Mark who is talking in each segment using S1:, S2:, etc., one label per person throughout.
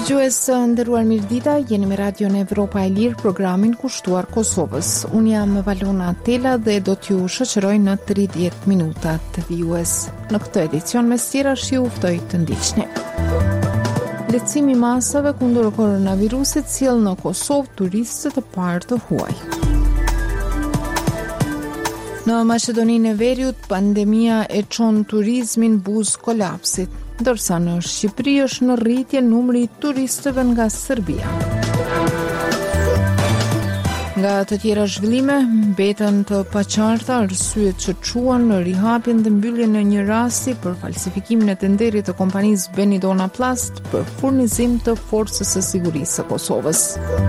S1: Dëgjues nderuar mirëdita, jeni me Radion Evropa e Lirë, programin kushtuar Kosovës. Unë jam Valona Tela dhe do t'ju shoqëroj në 30 minuta të vijues. Në këtë edicion mes tjerash ju ftoj të ndiqni. Lehtësimi i masave kundër koronavirusit sjell në Kosovë turistë të parë të huaj. Në Maqedoninë e Veriut, pandemia e çon turizmin buzë kolapsit, ndërsa në Shqipëri është në rritje numri i turistëve nga Serbia. Nga të tjera zhvillime, mbeten të paqarta arsyet që çuan në rihapjen dhe mbylljen e një rasti për falsifikimin e tenderit të kompanisë Benidona Plast për furnizim të Forcës së Sigurisë së Kosovës.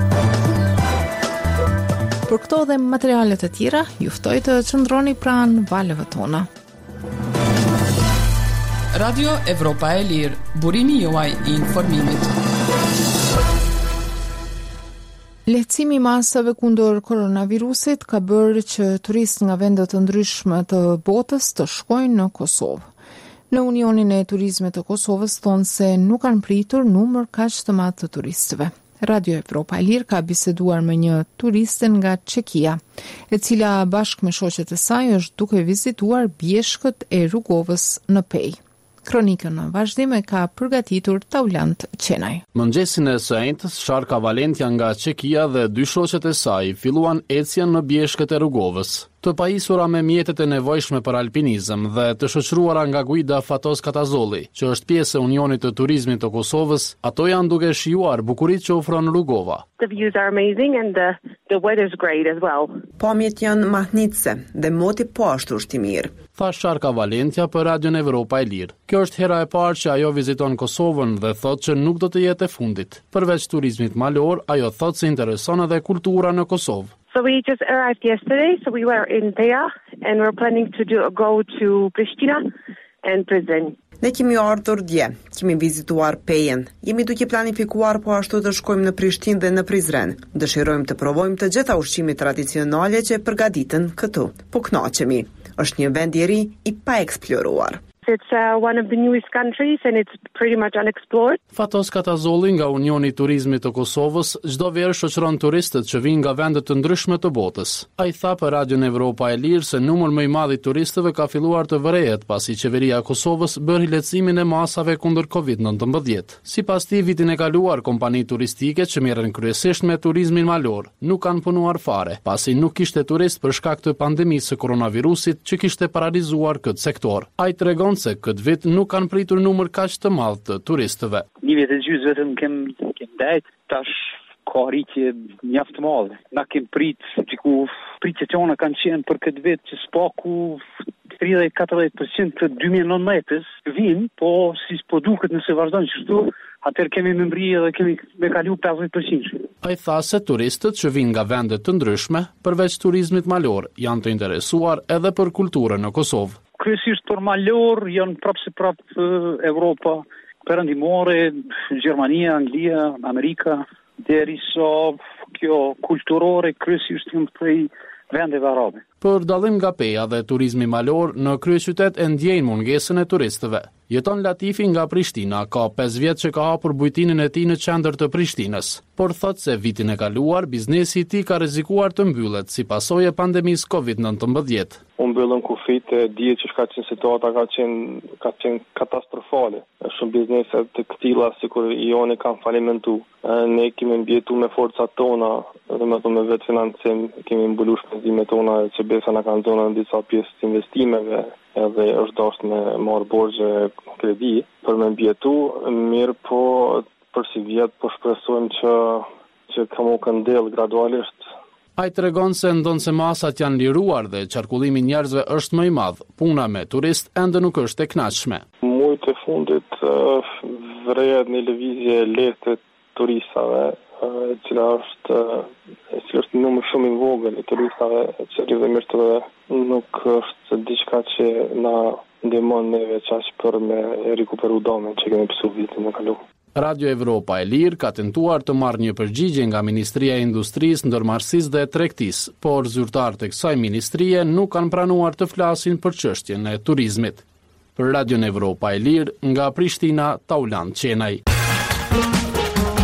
S1: Për këto dhe materialet e tjera, ju ftoj të qëndroni pranë valëve tona.
S2: Radio Evropa e Lirë, burimi juaj i informimit.
S1: Lehtësimi i masave kundër koronavirusit ka bërë që turistë nga vende të ndryshme të botës të shkojnë në Kosovë. Në Unionin e Turizmit të Kosovës thonë se nuk kanë pritur numër kaq të madh të turistëve. Radio Evropa e Lirë ka biseduar me një turiste nga Çekia, e cila bashkë me shoqet e saj është duke vizituar bjeshkët e Rugovës në Pej. Kronikën në vazhdim e ka përgatitur Taulant Qenaj.
S3: Mëngjesin e së enjtës, Sharka Valentia nga Çekia dhe dy shoqet e saj filluan ecjen në bjeshkët e Rugovës, të pajisura me mjetet e nevojshme për alpinizëm dhe të shoqëruara nga guida Fatos Katazolli, që është pjesë e Unionit të Turizmit të Kosovës. Ato janë duke shijuar bukuritë që ofron Rugova.
S4: The views are amazing and the weather's great as well.
S5: Pamjet janë mahnitse dhe moti po ashtu është i mirë,
S3: tha Sharka Valentia për Radion Evropa e Lirë. Kjo është hera e parë që ajo viziton Kosovën dhe thotë që nuk do të jetë e fundit. Përveç turizmit malor, ajo thotë se intereson edhe kultura në Kosovë.
S4: So we just arrived yesterday, so we were in Peja and we're planning to go to Prishtina and Prizren.
S5: Ne kemi ardhur dje, kemi vizituar Pejen. Jemi duke planifikuar po ashtu të shkojmë në Prishtinë dhe në Prizren. Dëshirojmë të provojmë të gjitha ushqimet tradicionale që përgatiten këtu. Po kënaqemi. Është një vend i ri i pa eksploruar.
S4: It's one of the newest countries and it's pretty much unexplored.
S3: Fatos Katazolli nga Unioni i Turizmit të Kosovës çdo verë shoqëron turistët që vijnë nga vende të ndryshme të botës. Ai tha për Radion Evropa e Lirë se numri më i madh i turistëve ka filluar të vërehet pasi qeveria e Kosovës bëri lehtësimin e masave kundër COVID-19. Sipas tij, vitin e kaluar kompani turistike që merren kryesisht me turizmin malor nuk kanë punuar fare, pasi nuk kishte turist për shkak të pandemisë së koronavirusit që kishte paralizuar këtë sektor. Ai tregon se këtë vit nuk kanë pritur numër kaq të madh të turistëve.
S6: Një vit e gjysmë vetëm kem dajt, tash ka rritje mjaft të madhe. Na kem pritjet tona kanë qenë për këtë vit që spaku 30-40% të 2019-s vinë, po si s'po duket nëse vazhdon kështu, atëherë kemi me mbri edhe kemi me kalu 50%.
S3: Ai tha se turistët që vinë nga vende të ndryshme, përveç turizmit malor, janë të interesuar edhe për kulturën në Kosovë.
S6: Kryesisht për malor janë prap Evropa, perëndimore, Gjermania, Anglia, Amerika, derisa kjo kulturore kryesisht janë prej vendeve arabe.
S3: Për dallim nga Peja dhe turizmi malor, në kryeqytet e ndjejnë mungesën e turistëve. Jeton Latifi nga Prishtina, ka 5 vjet që ka hapur bujtinën e tij në qendër të Prishtinës, por thotë se vitin e kaluar biznesi i tij ka rrezikuar të mbyllet si pasojë e pandemisë COVID-19.
S7: Unë mbyllën kufit e dije që ka qenë situata ka qenë katastrofale. Shumë biznese të këtilla sikur joni kanë falimentu. Ne kemi mbjetu me forcat tona, dhe me vetë financim, kemi mbuluar shpenzimet tona që besa na kanë dhënë në disa pjesë të investimeve, edhe është dashur me marr borxhe kredi për me mbjetu, mirë po për si vjet po shpresojmë që kamu këndell gradualisht.
S3: Ai tregon se ndonse masat janë liruar dhe qarkullimi i njerëzve është më i madh, puna me turist ende nuk është e kënaqshme.
S7: Muajt e fundit vrehet një lëvizje lehtë turistave, e cila është numër shumë i vogël i turistave që rrjedhin mirë dhe nuk është diçka që na ndihmon neve çaq për me rikuperu domën që kemi pësu vitin e kaluar.
S3: Radio Evropa e Lirë ka tentuar të marrë një përgjigje nga Ministria e Industrisë, Ndërmarrësisë dhe Tregtisë, por zyrtarët e kësaj ministrie nuk kanë pranuar të flasin për çështjen e turizmit. Për Radio Evropa e Lirë, nga Prishtina, Taulant Qenaj.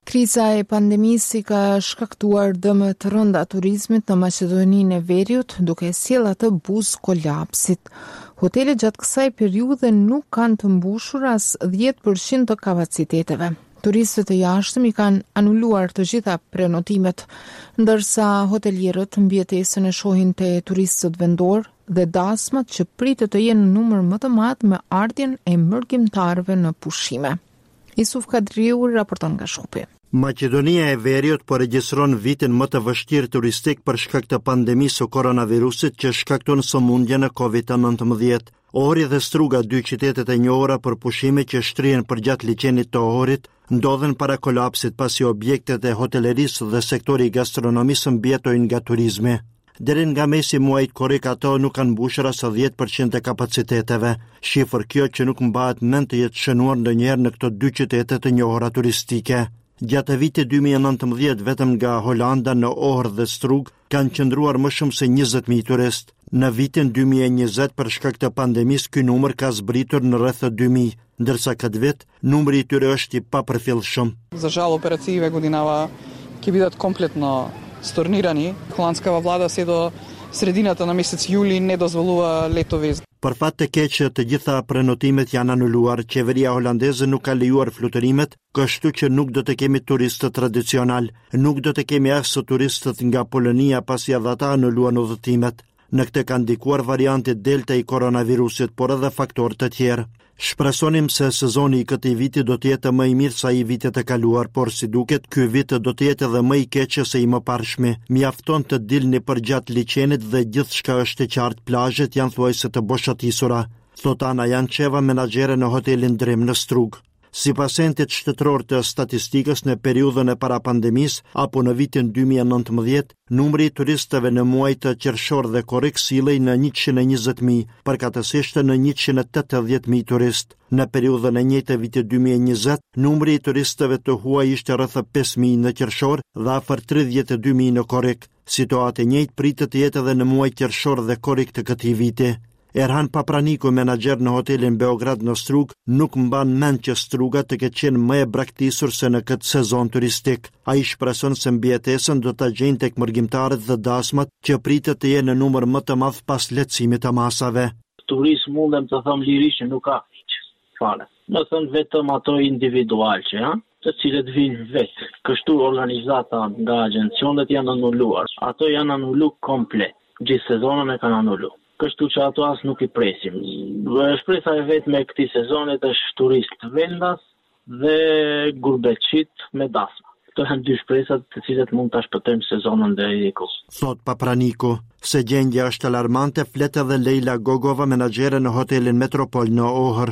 S1: Kriza e pandemisë ka shkaktuar dëme të rënda turizmit në Maqedoninë e Veriut, duke sjellë atë buzë kolapsit. Hotelet gjatë kësaj periudhe nuk kanë të mbushur as 10% të kapaciteteve. Turistët e jashtëm i kanë anuluar të gjitha prenotimet, ndërsa hotelierët mbijetesën e shohin te turistët vendor dhe dasmat që pritet të jenë në numër më të madh me ardhjen e mërgjimtarëve në pushime. Isuf Kadriu raporton nga Shkupi.
S8: Maqedonia e Veriut po regjistron vitin më të vështirë turistik për shkak të pandemisë së koronavirusit që shkakton sëmundjen e COVID-19. Ohri dhe Struga, dy qytetet e njohura për pushime që shtrihen përgjatë liçenit të Ohrit, ndodhen para kolapsit pasi objektet e hotelerisë dhe sektori i gastronomisë mbijetojnë nga turizmi. Deri nga mesi muajit korrik ato nuk kanë mbushur as 10% e kapaciteteve, shifër kjo që nuk mbahet mend të jetë shënuar ndonjëherë në këto dy qytete të njohura turistike. Gjatë vitit 2019 vetëm nga Holanda në Ohër dhe Strug kanë qëndruar më shumë se 20.000 turist. Në vitin 2020 për shkak të pandemisë ky numër ka zbritur në rreth 2.000, ndërsa këtë vit numri i tyre është i papërfillshëm.
S9: За жал операциите годинава ќе бидат комплетно stornirani. Holandskava vlada se do srediната на месец јули не дозволува летови.
S8: Për fat të keq që të gjitha prenotimet janë anuluar, qeveria holandeze nuk ka lejuar fluterimet, kështu që nuk do të kemi turistët tradicional, nuk do të kemi as turistët nga Polonia pasi edhe ata anuluan udhëtimet. Në këtë kanë ndikuar varianti Delta i koronavirusit, por edhe faktorë të tjerë. Shpresonim se sezoni i këtij viti do të jetë më i mirë sa i vitet e kaluar, por si duket, ky vit do të jetë edhe më i keq se i mëparshmi. Mjafton të dilni përgjatë liçenit dhe gjithçka është e qartë, plazhet janë thuajse të boshatisura, thot Ana Jançeva, menaxhere në hotelin Dream në Strug. Sipas entit shtetëror të statistikës në periudhën e parapandemisë apo në vitin 2019, numri i turistëve në muajt të qershor dhe korrik sillej në 120.000, përkatësisht në 180.000 turist. Në periudhën e njëjtë vitit 2020, numri i turistëve të huaj ishte rreth 5.000 në qershor dhe afër 32.000 në korrik. Situatë e njëjtë pritet të jetë edhe në muajt qershor dhe korrik të këtij viti. Erhan Papraniku, menaxher në hotelin Beograd në Strug, nuk mban mend që Struga të ketë qenë më e braktisur se në këtë sezon turistik. Ai shpreson se mbijetesën do ta gjejnë tek mërgjimtarët dhe dasmat që pritet të jenë në numër më të madh pas lehtësimit të masave.
S10: Turizm mundem të them lirisht që nuk ka hiç fare. Do të thënë vetëm ato individual që janë, të cilët vinë vetë. Kështu organizata nga agjencionet janë anuluar. Ato janë anulu komplet. Gjithë sezonën e kanë anulu. Kështu që ato as nuk i presim. Shpresa e vetë me këtij sezonit është turist vendas dhe gurbeçit me dasma. Këto janë dy shpresat të cilat mund ta shpëtojmë sezonën deri diku.
S8: Thot Papraniku, se gjendja është alarmante, flet edhe Leila Gogova, menaxhere në hotelin Metropol në Ohër.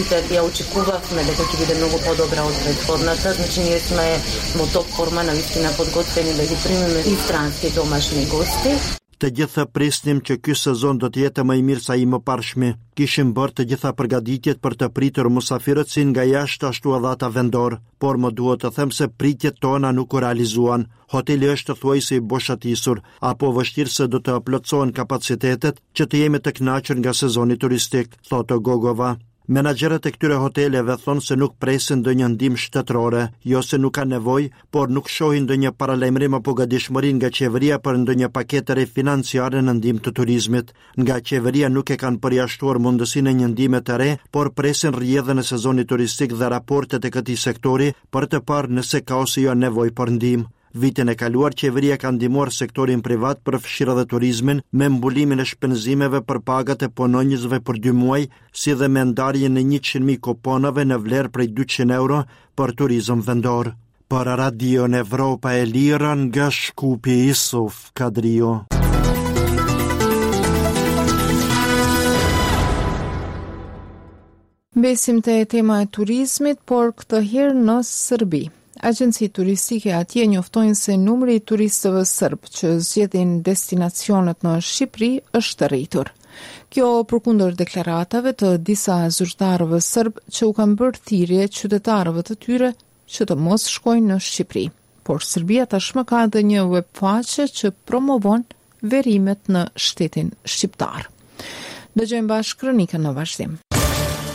S11: Я очекувахме дека ќе биде многу подобра од претходната, значи ние сме во топ форма, навистина подготвени да ги примеме и странски домашни гости.
S8: Të gjithë prisnim që ky sezon do të jetë më i mirë sa i mëparshmi. Kishim bërë të gjitha përgatitjet për të pritur musafirët si nga jashtë ashtu edhe ata vendor, por më duhet të them se pritjet tona nuk u realizuan. Hoteli është thuajse i boshatisur, apo vështirë se do të plotësohen kapacitetet që të jemi të kënaqur nga sezoni turistik, thotë Gogova. Menaxherët e këtyre hoteleve thonë se nuk presin ndonjë ndihmë shtetërore, jo se nuk kanë nevojë, por nuk shohin ndonjë paralajmërim apo gatishmëri nga qeveria për ndonjë paketë financiare në ndihmë të turizmit. Nga qeveria nuk e kanë përjashtuar mundësinë e një ndihme të re, por presin rrjedhën e sezonit turistik dhe raportet e këtij sektori për të parë nëse ka ose jo nevojë për ndihmë. Vitin e kaluar, qeveria ka ndihmuar sektorin privat për fshirë dhe turizmin me mbulimin e shpenzimeve për pagat e punonjësve për 2 muaj, si dhe me ndarjen e 100.000 kuponave në vlerë prej 200 euro për turizëm vendor. Për Radion Evropa e Lirë nga Shkupi, Isuf Kadrio.
S1: Besim te tema e turizmit, por këtë herë në Serbi. Agjenci turistike atje njoftojnë se numri i turistëve serb që zgjedhin destinacionet në Shqipëri është rritur. Kjo përkundër deklaratave të disa zyrtarëve serb që u kanë bërë thirrje qytetarëve të tyre që të mos shkojnë në Shqipëri. Por Serbia tashmë ka edhe një webfaqe që promovon verimet në shtetin shqiptar. Dëgjojmë bashkë kronikën në vazhdim.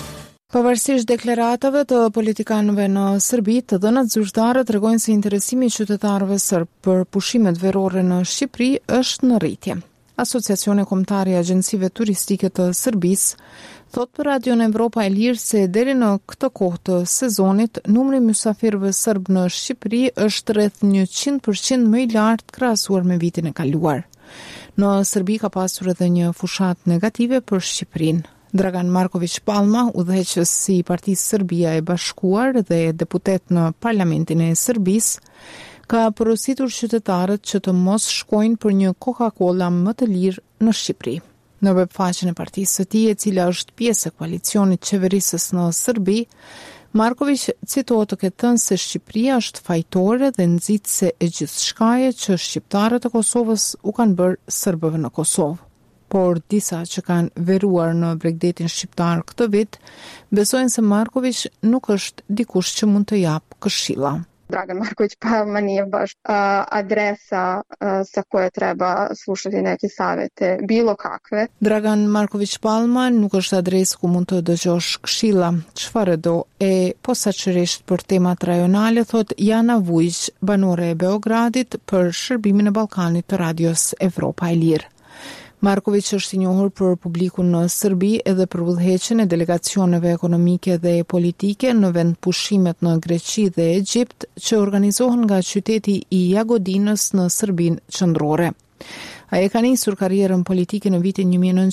S1: Pavarësisht deklaratave të politikanëve në Serbi, të dhënat zyrtare tregojnë se interesimi i qytetarëve serb për pushimet verore në Shqipëri është në rritje. Asociacioni Kombëtar i Agjencive Turistike të Serbisë thot për Radion Evropa e Lirë se deri në këtë kohë të sezonit, numri mysafirëve serb në Shqipëri është rreth 100% më i lartë krahasuar me vitin e kaluar. Në Serbi ka pasur edhe një fushat negative për Shqipërinë. Dragan Marković Palma, udhëheqës i Partisë Serbia e Bashkuar dhe deputet në Parlamentin e Serbisë, ka porositur qytetarët që të mos shkojnë për një Coca-Cola më të lirë në Shqipëri. Në webfaqen e partisë së tij, e cila është pjesë e koalicionit qeverisës në Serbi, Marković citohet të ketë thënë se Shqipëria është fajtore dhe nxitse e gjithçkaje që shqiptarët e Kosovës u kanë bërë serbëve në Kosovë. Por disa që kanë veruar në Bregdetin shqiptar këtë vit, besojnë se Marković nuk është dikush që mund të japë këshilla.
S12: Dragan Marković Palma nije baš adresa sa koje treba slušati neke savete, bilo kakve.
S1: Dragan Marković Palma nuk është adresë ku mund të dëgjosh këshilla, çfarë do, e posaçërisht për temat rajonale, thot Jana Vujić, banore e Beogradit, për shërbimin e Ballkanit të Radios Evropa e Lirë. Marković është i njohur për publikun në Serbi edhe për udhëheqjen e delegacioneve ekonomike dhe politike në vend pushimet në Greqi dhe Egjipt që organizohen nga qyteti i Jagodinës në Serbinë qendrore. Ai ka nisur karrierën politike në vitin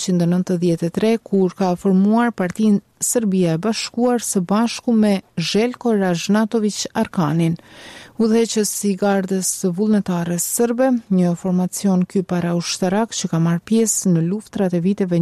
S1: 1993 kur ka formuar Partinë Serbia e Bashkuar së bashku me Željko Ražnatović Arkanin, udhëheqës i Gardës Vullnetare Serbe, një formacion ky paraushtarak që ka marrë pjesë në luftrat e viteve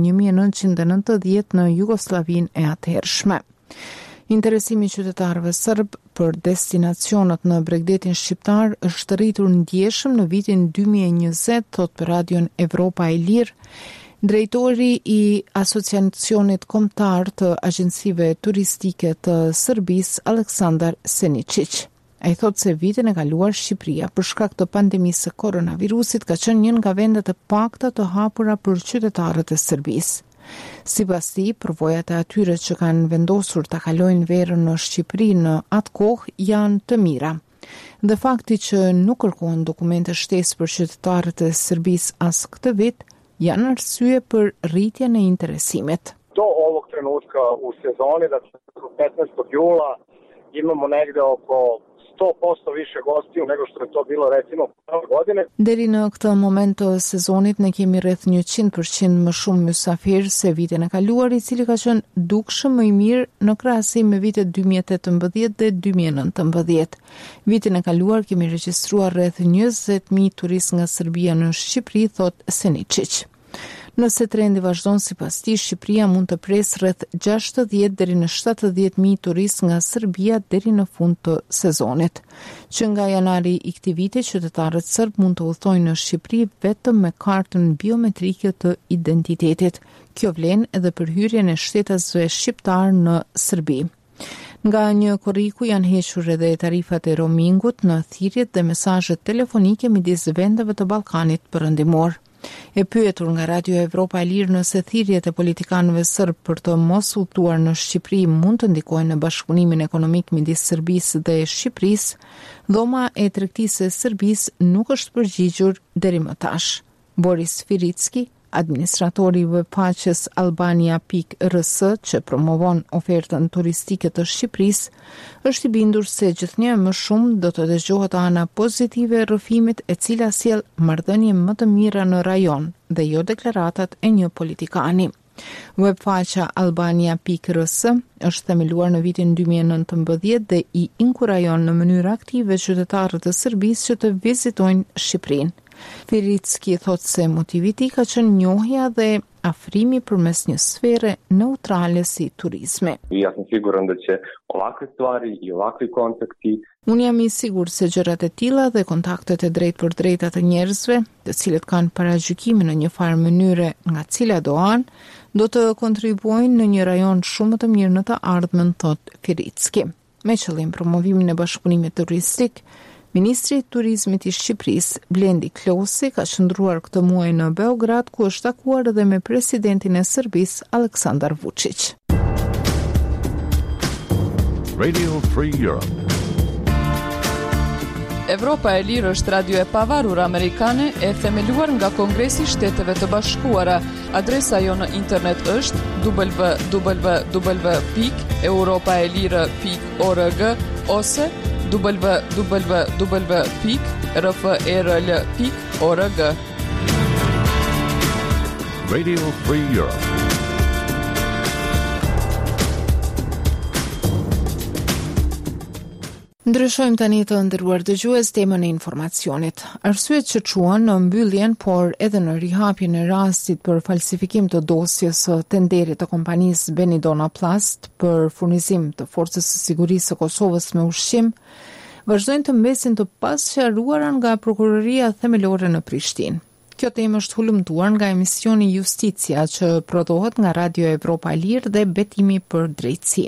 S1: 1990 në Jugosllavinë e atëhershme. Interesimi i qytetarëve serb për destinacionet në Bregdetin shqiptar është rritur ndjeshëm në vitin 2020, thot për Radion Evropa e Lirë, drejtori i Asociacionit Kombëtar të Agjencive Turistike të Serbisë, Aleksandar Seničić. Ai thot se vitin e kaluar Shqipëria për shkak të pandemisë së koronavirusit ka qenë një nga vendet e pakta të hapura për qytetarët e Serbisë. Sipas tij, përvojat e atyre që kanë vendosur ta kalojnë verën në Shqipëri në atë kohë janë të mira. Dhe fakti që nuk kërkohen dokumente shtesë për qytetarët e Serbisë as këtë vit janë arsye për rritjen e interesimit.
S13: Do ovog trenutka u sezoni, dakle 15. jula, imamo negde oko 100% više gostiju nego što je to bilo recimo prošle godine.
S1: Deri në këtë moment të sezonit ne kemi rreth 100% më shumë mysafir se vitin e kaluar, i cili ka qenë dukshëm më i mirë në krahasim me vitet 2018 dhe 2019. Vitin e kaluar kemi regjistruar rreth 20.000 turistë nga Serbia në Shqipëri, thot Seničić. Nëse trendi vazhdon sipas tij, Shqipëria mund të presë rreth 60 deri në 70.000 turistë nga Serbia deri në fund të sezonit. Që nga janari i këtij viti, qytetarët serb mund të udhtojnë në Shqipëri vetëm me kartën biometrike të identitetit. Kjo vlen edhe për hyrjen e shtetasve shqiptar në Serbi. Nga një korriku janë hequr edhe tarifat e roamingut në thirrjet dhe mesazhet telefonike midis vendeve të Ballkanit Perëndimor. E pyetur nga Radio Evropa e Lirë nëse thirrjet e politikanëve serb për të mos udhëtuar në Shqipëri mund të ndikojnë në bashkëpunimin ekonomik midis Serbisë dhe Shqipërisë, dhoma e tregtisë së Serbisë nuk është përgjigjur deri më tash. Boris Firicki, administratori i webfaqes Albania.rs që promovon ofertën turistike të Shqipërisë, është i bindur se gjithnjë më shumë do të dëgjohet ana pozitive e rrëfimit e cila sjell marrëdhënie më të mira në rajon dhe jo deklaratat e një politikani. Webfaqja Albania.rs është themeluar në vitin 2019 dhe i inkurajon në mënyrë aktive qytetarët e Serbisë që të vizitojnë Shqipërinë. Firicki thot se motivi i tij ka qenë njohja dhe afrimi përmes një sfere neutrale si turizmi.
S14: Ja sam siguran da će ovakve stvari i ovakvi kontakti.
S1: Unë jam i sigurt se gjërat e tilla dhe kontaktet e drejt për drejta të njerëzve, të cilët kanë paragjykime në një farë mënyre nga cila do anë, do të kontribuojnë në një rajon shumë të mirë në të ardhmen, thot Firicki. Me qëllim promovimin e bashkëpunimit turistik, Ministri i Turizmit i Shqipërisë, Blendi Klosi, ka qëndruar këtë muaj në Beograd, ku është takuar edhe me presidentin e Serbisë, Aleksandar Vučić.
S15: Radio Free Europe.
S2: Evropa e Lirë është radio e pavarur amerikane e themeluar nga Kongresi i Shteteve të Bashkuara. Adresa jo në internet është www.europaelire.org ose www.rfrl.org.
S15: Radio Free Europe.
S1: Ndryshojmë tani të nderuar dëgjues temën e informacionit. Arsyet që çuan në mbylljen, por edhe në rihapjen e rastit për falsifikim të dosjes së tenderit të kompanisë Benidona Plast për furnizim të Forcës së Sigurisë së Kosovës me ushqim, vazhdojnë të mbesin të pasqaruara nga Prokuroria Themelore në Prishtinë. Kjo temë është hulumtuar nga emisioni Justicia që prodhohet nga Radio Evropa e Lirë dhe Betimi për Drejtësi.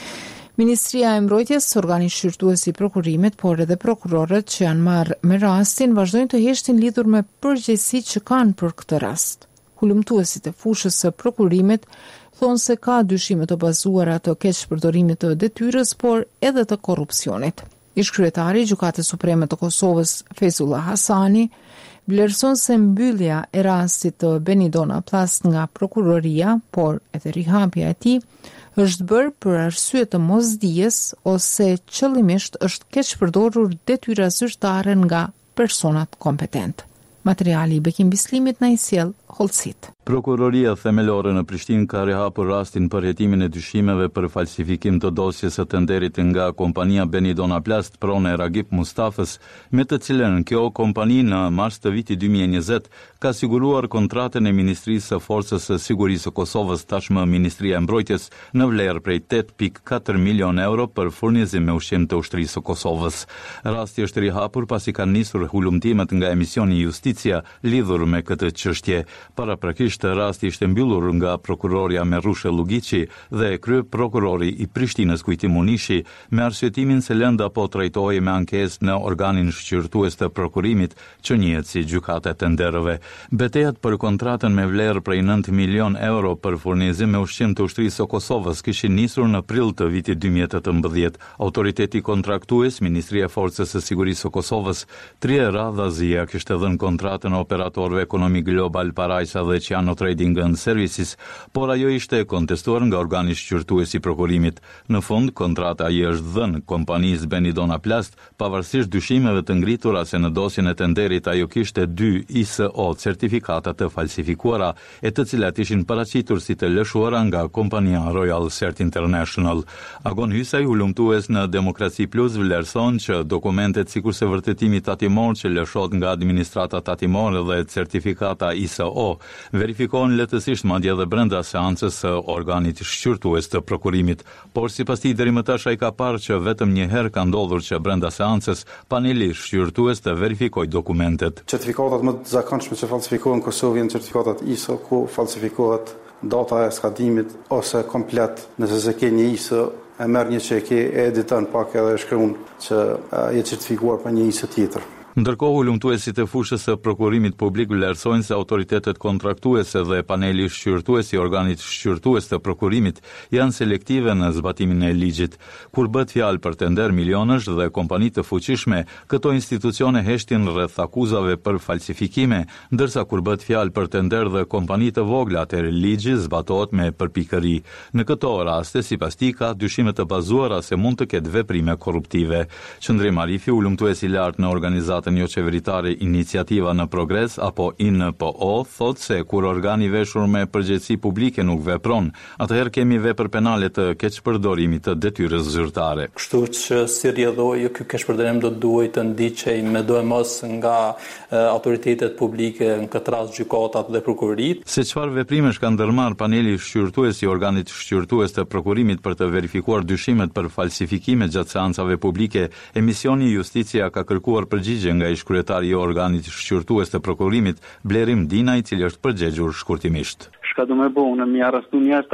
S1: Ministria e Mbrojtjes, organi shqyrtues i prokurimit, por edhe prokurorët që janë marrë me rastin, vazhdojnë të heshtin lidhur me përgjegjësitë që kanë për këtë rast. Hulumtuesit e fushës së prokurimit thonë se ka dyshime të bazuara të keqpërdorimit të detyrës, por edhe të korrupsionit. Ish-kryetari i Gjykatës Supreme të Kosovës, Fezullah Hasani, vlerëson se mbyllja e rastit të Benidona Plast nga prokuroria, por edhe rihapja e tij është bërë për arsye të mosdijes ose qëllimisht është keq përdorur detyra zyrtare nga personat kompetent. Materiali i Bekim Bislimit na i sjell Holcit.
S16: Prokuroria Themelore në Prishtinë ka rihapur rastin për hetimin e dyshimeve për falsifikim të dosjes së tenderit nga kompania Benidona Plast prone Ragip Mustafës, me të cilën kjo kompani në mars të vitit 2020 ka siguruar kontratën e Ministrisë së Forcës së Sigurisë së Kosovës, tashmë Ministria e Mbrojtjes, në vlerë prej 8.4 milion euro për furnizim me ushqim të ushtrisë së Kosovës. Rasti është rihapur pasi kanë nisur hulumtimet nga emisioni Justicia lidhur me këtë çështje. Paraprakisht rasti ishte mbyllur nga prokuroria Merushe Lugici dhe krye prokurori i Prishtinës Kujti Munishi me arsyetimin se lënda po trajtohej me ankesë në organin shqyrtues të prokurimit që njihet si gjykata e tenderëve. Betejat për kontratën me vlerë prej 9 milion euro për furnizim me ushqim të ushtrisë së Kosovës kishin nisur në prill të vitit 2018. Autoriteti kontraktues, Ministria e Forcës së Sigurisë së Kosovës, 3 radhazi kishte dhënë kontratën operatorëve ekonomik global Parajsa dhe Ciano Trading and Services, por ajo ishte kontestuar nga organi shqyrtues i prokurimit. Në fund, kontrata i është dhënë kompanisë Benidona Plast, pavarësisht dyshimeve të ngritura se në dosjen e tenderit ajo kishte 2 ISO certifikata të falsifikuara, e të cilat ishin paraqitur si të lëshuara nga kompania Royal Cert International. Agon Hysaj, hulumtues në Demokraci Plus, vlerëson që dokumentet sikurse vërtetimi tatimor që lëshohet nga administrata tatimore dhe certifikata ISO verifikohen lehtësisht madje edhe brenda seancës së organit shqyrtues të prokurimit, por sipas tij deri më tash ai ka parë që vetëm një herë ka ndodhur që brenda seancës paneli shqyrtues të verifikojë dokumentet.
S17: Certifikatat më të zakonshme që falsifikohen në Kosovë janë certifikatat ISO, ku falsifikohet data e skadimit ose komplet. Nëse se ke një ISO, e merr një që e editon pak edhe e shkruan që je certifikuar për një ISO tjetër.
S16: Ndërkohë, hulumtuesit e fushës së prokurimit publik vlerësojnë se autoritetet kontraktuese dhe paneli shqyrtues i organit shqyrtues të prokurimit janë selektive në zbatimin e ligjit. Kur bëhet fjalë për tender milionësh dhe kompani të fuqishme, këto institucione heshtin rreth akuzave për falsifikime, ndërsa kur bëhet fjalë për tender dhe kompani të vogla, atëherë ligji zbatohet me përpikëri. Në këto raste, sipas tij, ka dyshime të bazuara se mund të ketë veprime korruptive. Qëndrim Arifi, hulumtues i lartë në organizatën jo qeveritare Iniciativa në Progres apo INPO, thot se kur organi veshur me përgjegjësi publike nuk vepron, atëherë kemi vepër penale të keqpërdorimit të detyrës zyrtare.
S18: Kështu që si rrjedhoi ky keqpërdorim do duhet të ndiqej me dojmos nga autoritetet publike, në këtë rast gjykatat dhe prokurorit.
S16: Se çfarë veprimesh ka ndërmarr paneli shqyrtues i organit shqyrtues të prokurimit për të verifikuar dyshimet për falsifikime gjatë seancave publike, emisioni Justicia ka kërkuar përgjigje nga ish-kryetari i organit shqyrtues të prokurimit, Blerim Dina, i cili është përgjigjur shkurtimisht.
S6: Shka do me bo, unë mi arrestu njerëta,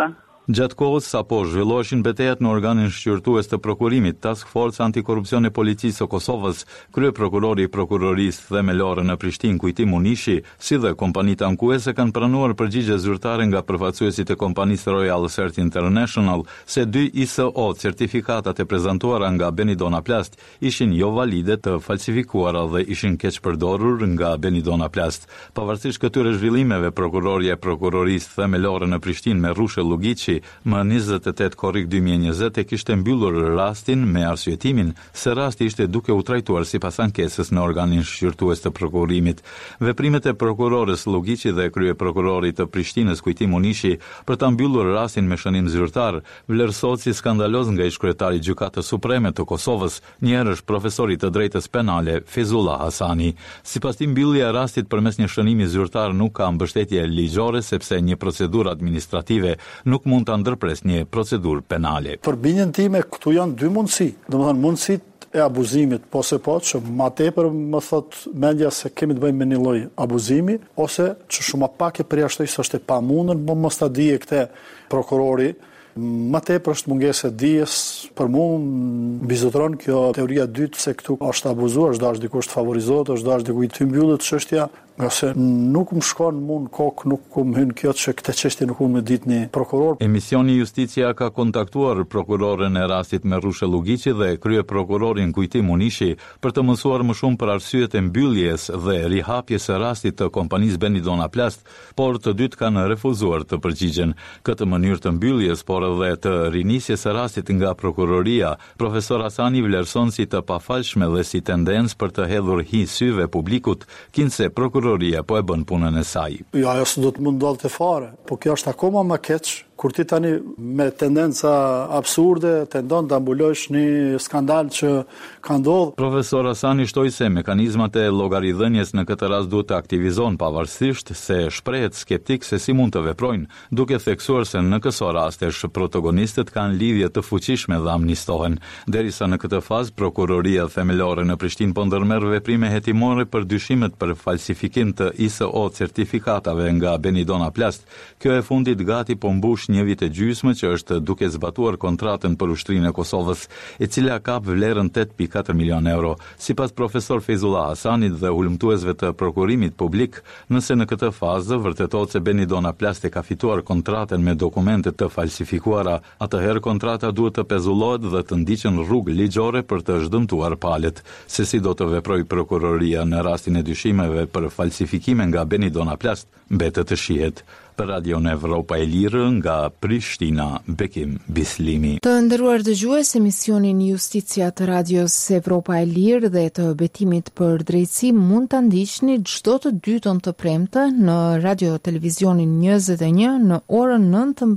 S16: Gjatë kohës sapo zhvilloheshin betejat në organin shqyrtues të prokurimit, Task Force Antikorrupsion e Policisë së Kosovës, kryeprokurori i prokurorisë themelore në Prishtinë Kujti Munishi, si dhe kompanitë ankuese kanë pranuar përgjigje zyrtare nga përfaqësuesit e kompanisë Royal Search International se 2 ISO certifikatat e prezantuara nga Benidona Plast ishin jo valide, të falsifikuara dhe ishin keq përdorur nga Benidona Plast. Pavarësisht këtyre zhvillimeve, prokurorja e prokurorisë themelore në Prishtinë Merushe Lugiçi më 28 korrik 2020 e kishte mbyllur rastin me arsyetimin se rasti ishte duke u trajtuar sipas ankesës në organin shqyrtues të prokurimit. Veprimet e prokurores Lugiçi dhe kryeprokurorit të Prishtinës Kujti Munishi për ta mbyllur rastin me shënim zyrtar vlerësohet si skandaloz nga ish-kryetari i Gjykatës Supreme të Kosovës, një herësh profesori të drejtës penale Fezullah Hasani. Sipas tij, mbyllja e rastit përmes një shënimi zyrtar nuk ka mbështetje ligjore sepse një procedurë administrative nuk mund të ndërpres një procedurë penale.
S19: Për bindjen time, këtu janë 2 mundësi. Domethënë mundësitë e abuzimit, po që ma tepër më thot mendja se kemi të bëjmë me një lloj abuzimi, ose që shumë pak e përjashtoj se është e pamundur, po mos ta dije këtë prokurori. Ma tepër është mungesë e dijes, për mua mbizotron kjo teoria e dytë se këtu është abuzuar, është dashur dikush të favorizohet, është dashur dikujt të mbyllet çështja, nga se nuk më shkon mua në kokë, nuk më hyn kjo që këtë çështje nuk mund me ditë një prokuror.
S16: Emisioni Justicia ka kontaktuar prokurorën e rastit Merushe Lugiçi dhe kryeprokurorin Kujti Munishi për të mësuar më shumë për arsyet e mbylljes dhe rihapjes së rastit të kompanisë Benidona Plast, por të dytë kanë refuzuar të përgjigjen. Këtë mënyrë të mbylljes, por edhe të rinisjes së rastit nga prokuroria, profesor Hasani vlerëson si të pafalshme dhe si tendencë për të hedhur hi syve publikut, kinse prokuroria po e bën punën e saj.
S19: Jo, ajo s'do të mund ndodhte fare, po kjo është akoma më keq. Kur ti tani me tendenca absurde tendon të mbulojsh një skandal që ka ndodhur.
S16: Profesor Hasani shtoi se mekanizmat e llogaridhënies në këtë rast duhet të aktivizohen pavarësisht se shprehet skeptik se si mund të veprojnë, duke theksuar se në këso rastesh protagonistët kanë lidhje të fuqishme dhe amnistohen. Derisa në këtë fazë prokuroria themelore në Prishtinë po ndërmerr veprime hetimore për dyshimet për falsifikim të ISO certifikatave nga Benidona Plast. Kjo e fundit gati po mbush një vit e gjysmë që është duke zbatuar kontratën për ushtrinë e Kosovës, e cila ka vlerën 8.4 milion euro. Sipas profesor Fezullah Hasanit dhe hulumtuesve të prokurimit publik, nëse në këtë fazë vërtetohet se Benidona Plast e ka fituar kontratën me dokumente të falsifikuara, atëherë kontrata duhet të pezullohet dhe të ndiqen rrugë ligjore për të zhdëmtuar palët. Se si do të veprojë prokuroria në rastin e dyshimeve për falsifikime nga Benidona Plast, mbetet të shihet. Për Radio Evropa e Lirë nga Prishtina, Bekim Bislimi.
S1: Të nderuar dëgjues, emisionin Justicia të Radios Evropa e Lirë dhe të betimit për drejtësi mund ta ndiqni çdo të dytën të premte në Radio Televizionin 21 në orën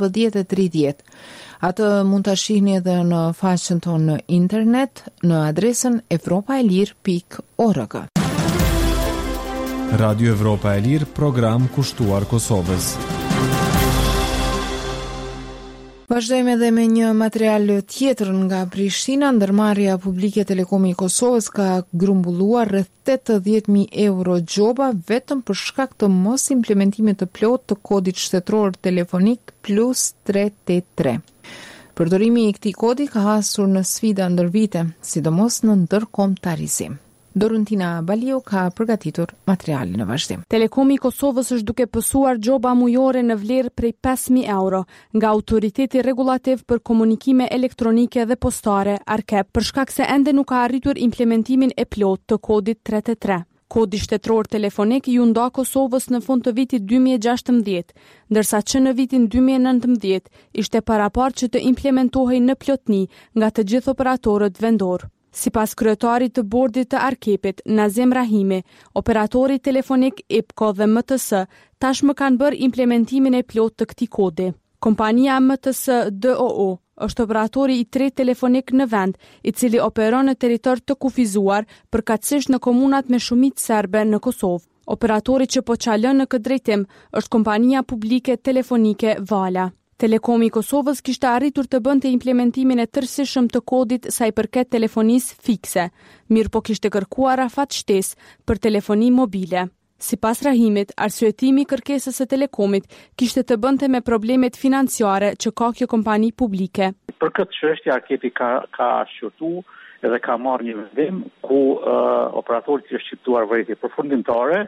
S1: 19:30. Atë mund ta shihni edhe në faqen tonë në internet në adresën evropaelir.org.
S20: Radio Evropa e Lirë, program kushtuar Kosovës.
S1: Vazhdojmë edhe me një material tjetër nga Prishtina. Ndërmarrja publike Telekomi i Kosovës ka grumbulluar rreth 80.000 euro gjoba vetëm për shkak të mos implementimit të plotë të kodit shtetëror telefonik +383. Përdorimi i këtij kodi ka hasur në sfida ndër vite, sidomos në ndërkombëtarizim. Dorentina Baliu ka përgatitur materialin në vazhdim.
S21: Telekomi i Kosovës është duke pësuar gjoba mujore në vlerë prej 5.000 euro nga Autoriteti Rregullativ për Komunikime Elektronike dhe Postare, ARKEP, për shkak se ende nuk ka arritur implementimin e plotë të kodit 383. Kodi shtetëror telefonik ju nda Kosovës në fund të vitit 2016, ndërsa që në vitin 2019 ishte parapart që të implementohej në plotni nga të gjithë operatorët vendor. Sipas kryetarit të bordit të ARKEP-it, Nazem Rahimi, operatori telefonik IPCO dhe MTS tashmë kanë bërë implementimin e plotë të këtij kodi. Kompania MTS DOO është operatori i tretë telefonik në vend, i cili operon në territor të kufizuar, përkatësisht në komunat me shumicë serbe në Kosovë. Operatori që po çalon në këtë drejtim është kompania publike telefonike Vala. Telekomi i Kosovës kishte arritur të bënte implementimin e tërësishëm të kodit sa i përket telefonisë fikse, mirë po kishte kërkuar afat shtesë për telefoni mobile. Sipas Rahimit, arsyetimi i kërkesës së Telekomit kishte të bënte me problemet financiare që ka kjo kompani publike.
S6: Për këtë çështje Arkepi ka shqyrtu edhe ka marrë një vendim ku operatorit që është shqiptuar vërejtje përfundimtare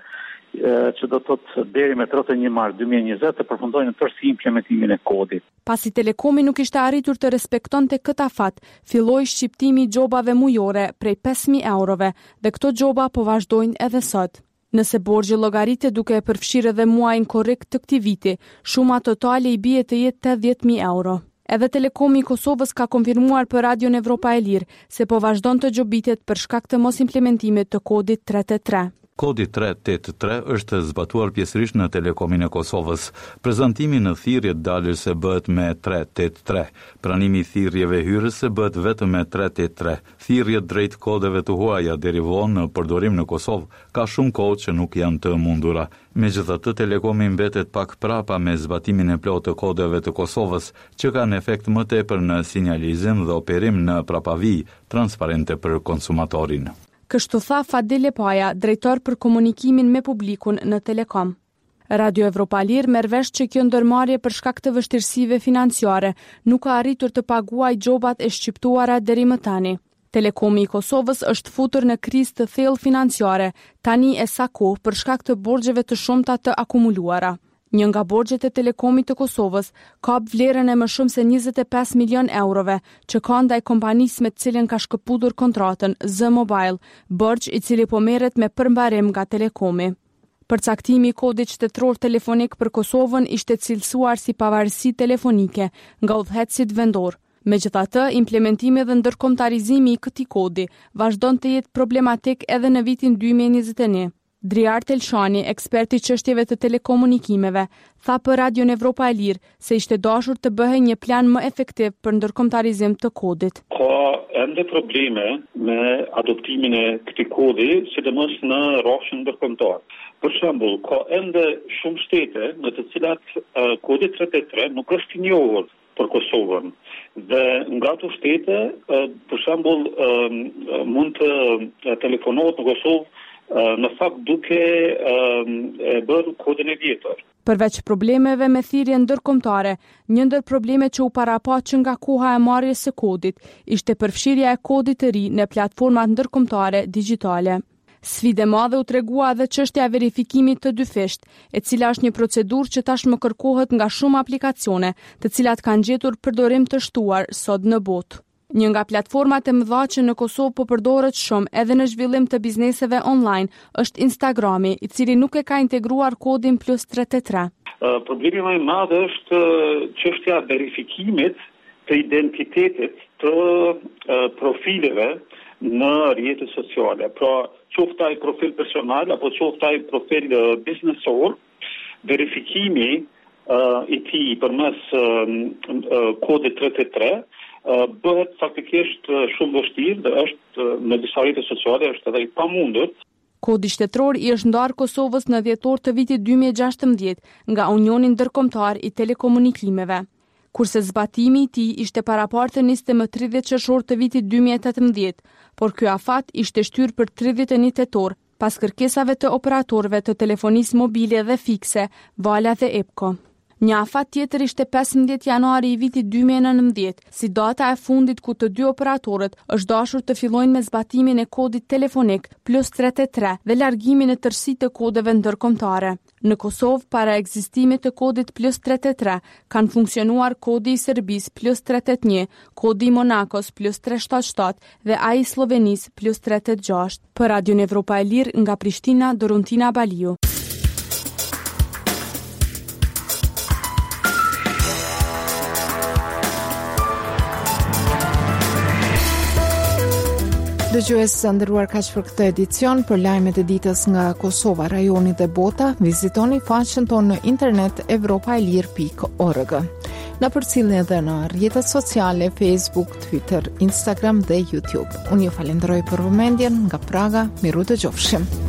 S6: që do të thotë deri me 31 mars 2020 të përfundojnë në tërësi implementimin e kodit.
S21: Pasi Telekomi nuk ishte arritur të respektonte këtë afat, filloi shqiptimi i xhobave mujore prej 5.000 eurove dhe këto xhoba po vazhdojnë edhe sot. Nëse borxhi llogaritet duke e përfshirë edhe muajin korrekt të këtij viti, shuma totale i bie të jetë 80.000 euro. Edhe Telekomi i Kosovës ka konfirmuar për Radion Evropa e Lirë se po vazhdon të gjobitet për shkak të mos implementimit të kodit 383.
S16: Kodi 383 është zbatuar pjesërisht në Telekomin e Kosovës. Prezantimi në thirrje dalëse bëhet me 383. Pranimi i thirrjeve hyrëse bëhet vetëm me 383. Thirrjet drejt kodeve të huaja deri vonë në përdorim në Kosovë ka shumë kohë që nuk janë të mundura. Megjithatë, Telekomi mbetet pak prapa me zbatimin e plotë të kodeve të Kosovës, që kanë efekt më tepër në sinjalizim dhe operim në prapavi transparente për konsumatorin.
S21: Kështu tha Fadil Lepaja, drejtor për komunikimin me publikun në Telekom. Radio Evropa Lirë merr vesh që kjo ndërmarrje për shkak të vështirësive financiare nuk ka arritur të paguajë xhobat e shqiptuara deri më tani. Telekomi i Kosovës është futur në krizë të thellë financiare, tani e sa kohë për shkak të borxheve të shumta të akumuluara. Një nga borxhet e Telekomit të Kosovës ka vlerën e më shumë se 25 milion eurove, që ka ndaj kompanisë me të cilën ka shkëputur kontratën Z Mobile, borxh i cili po merret me përmbarim nga Telekomi. Përcaktimi i kodit shtetëror telefonik për Kosovën ishte cilësuar si pavarësi telefonike nga udhëheqësit vendor. Megjithatë, implementimi dhe ndërkombëtarizimi i këtij kodi vazhdon të jetë problematik edhe në vitin 2021. Driar Telshani, eksperti i çështjeve të telekomunikimeve, tha për Radion Evropa e Lirë se ishte dashur të bëhej një plan më efektiv për ndërkombëtarizim të kodit.
S5: Ka ende probleme me adoptimin e këtij kodi, sidomos në rrafshin ndërkombëtar. Për shembull, ka ende shumë shtete në të cilat kodi 383 nuk është i njohur për Kosovën. Dhe nga ato shtete, për shembull, mund të telefonohet në Kosovë në fakt duke bërë kodin e vjetër.
S21: Përveç problemeve me thirrje ndërkombëtare, një ndër probleme që u paraqit që nga koha e marrjes së kodit ishte përfshirja e kodit të ri në platformat ndërkombëtare digjitale. Sfidë e madhe u tregua edhe çështja e verifikimit të dyfisht, e cila është një procedurë që tashmë kërkohet nga shumë aplikacione, të cilat kanë gjetur përdorim të shtuar sot në botë. Një nga platformat e mëdha që në Kosovë po përdoret shumë edhe në zhvillim të bizneseve online është Instagrami, i cili nuk e ka integruar kodin plus 383.
S5: Problemi më i madh është çështja e verifikimit të identitetit të profileve në rrjetet sociale. Pra, qoftë ai profil personal apo qoftë ai profil biznesor, verifikimi i tij përmes kodit 383 bëhet faktikisht shumë vështirë dhe është në disa rrjete sociale është edhe i pamundur.
S21: Kodi shtetëror i është ndarë Kosovës në dhjetor të vitit 2016 nga Unioni Ndërkombëtar i Telekomunikimeve, kurse zbatimi i tij ishte parapartë niste më 30 qershor të vitit 2018, por ky afat ishte shtyrë për 31 tetor pas kërkesave të operatorëve të telefonisë mobile dhe fikse, Vala dhe EPCO. Një afat tjetër ishte 15 janari i vitit 2019, si data e fundit ku të dy operatorët është dashur të fillojnë me zbatimin e kodit telefonik plus 383 dhe largimin e tërësisë të kodeve ndërkombëtare. Në Kosovë, para ekzistimit të kodit plus 383, kanë funksionuar kodi i Serbisë plus 381, kodi i Monakos plus 377 dhe ai i Slovenisë plus 386. Për Radion Evropa e Lirë nga Prishtina, Doruntina Baliu.
S1: Dëgjues të nderuar, kaq për këtë edicion. Për lajmet e ditës nga Kosova, rajoni dhe bota, vizitoni faqen tonë në internet evropaelir.org. Na përcjellni edhe në rrjetet sociale Facebook, Twitter, Instagram dhe YouTube. Unë ju falenderoj për vëmendjen nga Praga, miru dëgjofshim.